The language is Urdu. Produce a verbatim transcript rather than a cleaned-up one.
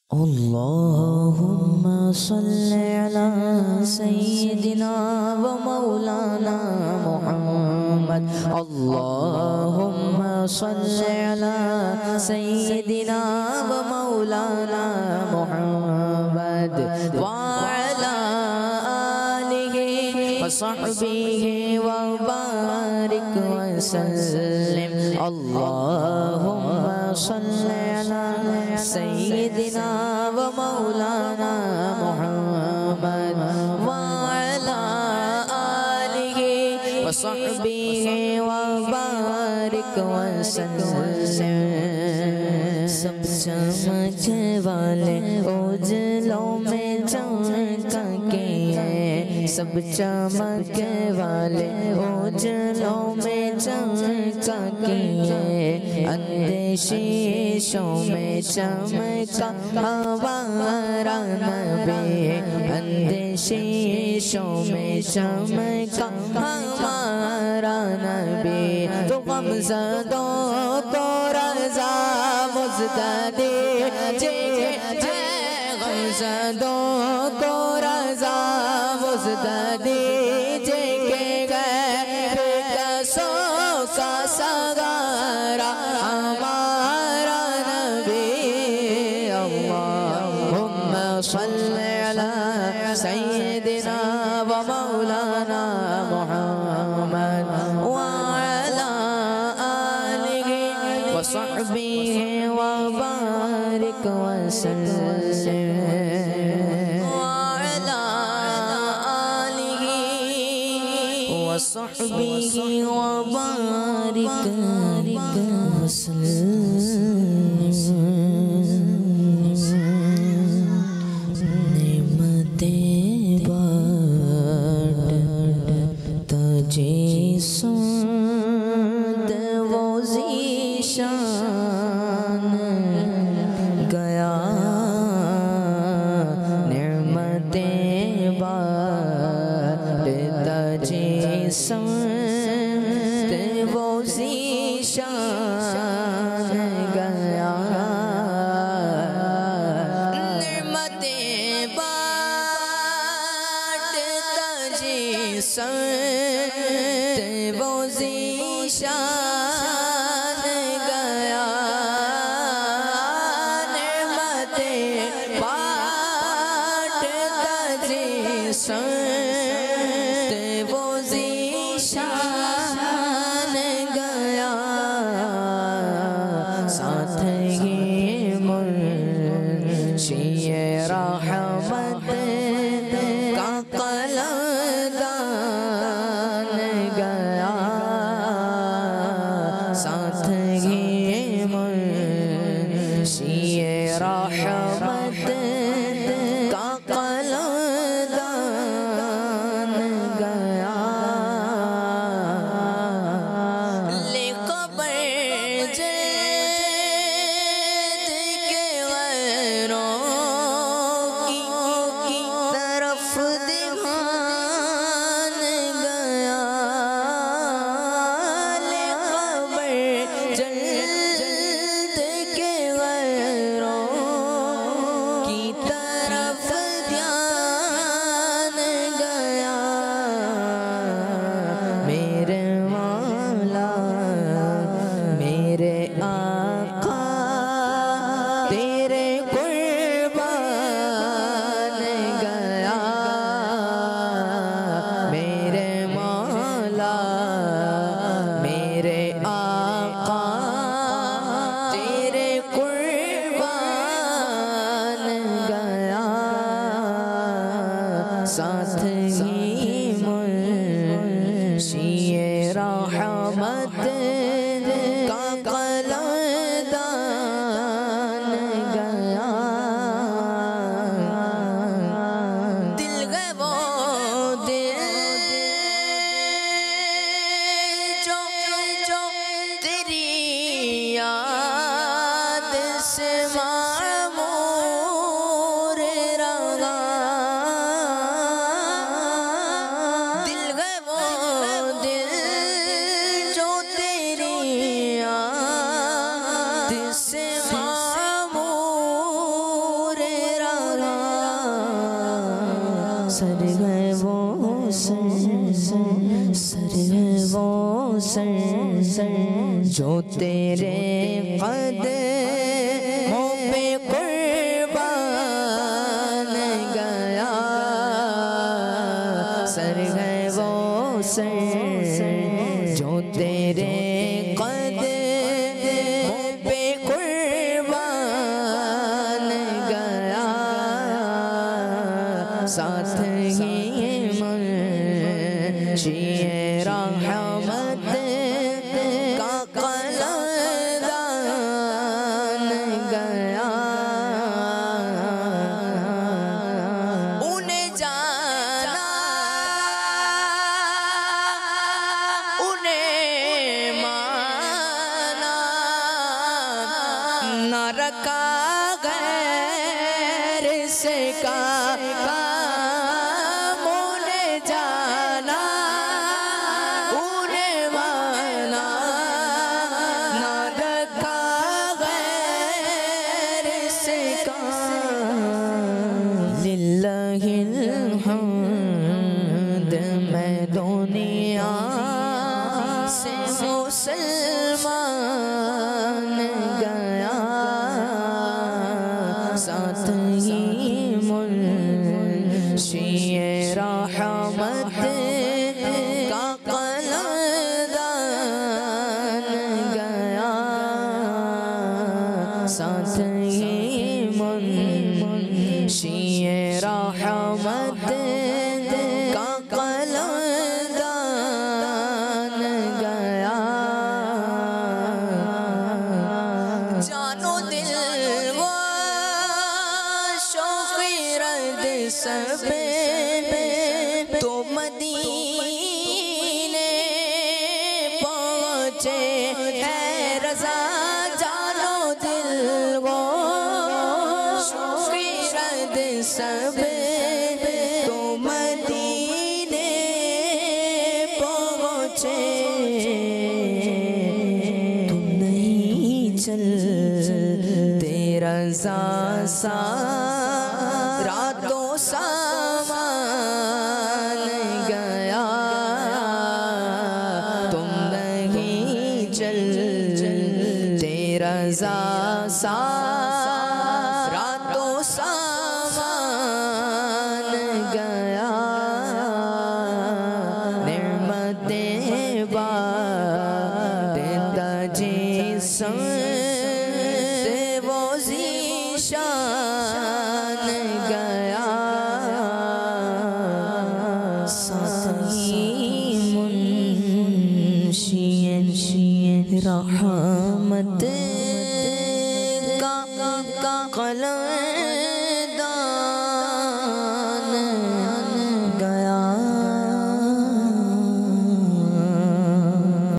اللهم صل على سيدنا ومولانا محمد اللهم صل على سيدنا ومولانا محمد وعلى آله وصحبه وبارك وسلم اللهم صل على سيدنا ومولانا محمد وعلى آله وصحبه وبارك وسلم سب چمکنے والے اجلوں میں چمکا کے ہیں سب چمکنے والے اجلوں میں چمکا کے ہیں اندھے شیشوں میں چمکا ہمارا نبی اندھے شیشوں میں چمکا ہمارا نبی تو غمزدوں کو رضا مزددی غمزدوں کو رضا مزددی جے کے گئے کسوں کا سگارا ہمارا نبی اللہم صل علی سیدنا و مولانا محمد وعلی آلہ وصحبہ وبارک وسلم وعلی آلہ وصحبہ وبارک وسلم نعمتیں بانٹ تجھے سنت وہ ذیشان گیا نعمتیں بانٹ تجھے سنت وہ ذیشان گیا نعمتیں بانٹ تجھے سنت وہ ذیشان گیا نعمتیں بانٹ تجھے سنت وہ ذیشان گیا ساتھ ہی منشی رحمت کا قلمدان گیا ساتھ ہی منشی رحمت کا قلمدان گیا لے قبر جلد کے غیروں کی طرف دھیان گیا لے قبر جلد کے غیروں کی سر ہے وہ سر سر ہے وہ سر جو تیرے قدموں پہ قربان گیا سر ہے وہ سر جو تیرے قدموں پہ قربان گیا ساتھ ہی منشی رحمت کا قلمدان گیا انہیں جانا انہیں مانا نہ رکھا غیر سے کام انہیں جانا انہیں مانا نہ رکھا غیر سے کام للہ الحمد میں دنیا سے مسلمان گیا ساتھ ہی منشی رحمت کا قلمدان گیا ساتھ ہی منشی رحمت کا قلمدان گیا جانو دل وہ شوق رد سب تو مدینے پہنچے ہے رضا جانو دل وہ شوق رد سب تو مدینے پہنچے تم نہیں چلتے رضا سا راتوں سامان گیا تم نہیں چلتے رضا سا راتوں سامان گیا نعمتیں بارتا جسم سے وہ ذیشان گیا ساتھی منشی رحمت کا قلم